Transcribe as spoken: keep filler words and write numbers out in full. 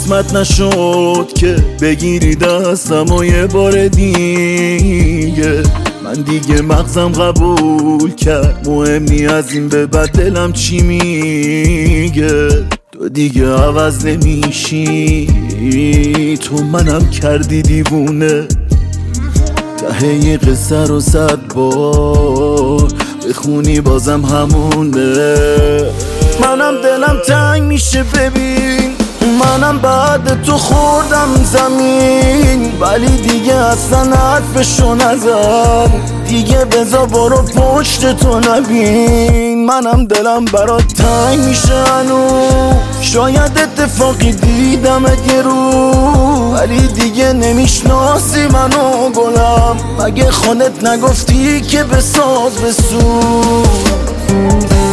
قسمت نشد که بگیری دستم و یه بار دیگه. من دیگه مغزم قبول کرد مهم نی از این به بعد دلم چی میگه. تو دیگه عوض نمیشی، تو منم کردی دیوونه. ته یه قصه رو صد بار بخونی بازم همونه. منم دلم تنگ میشه ببین، منم بعد تو خوردم زمین، ولی دیگه اصلا حرفشو نزن. دیگه بزا برو پشت تو نبین. منم دلم برات تنگ میشه هنو، شاید اتفاقی دیدم یه رو، ولی دیگه نمیشناسی منو گلم. مگه خودت نگفتی که بساز بسوز؟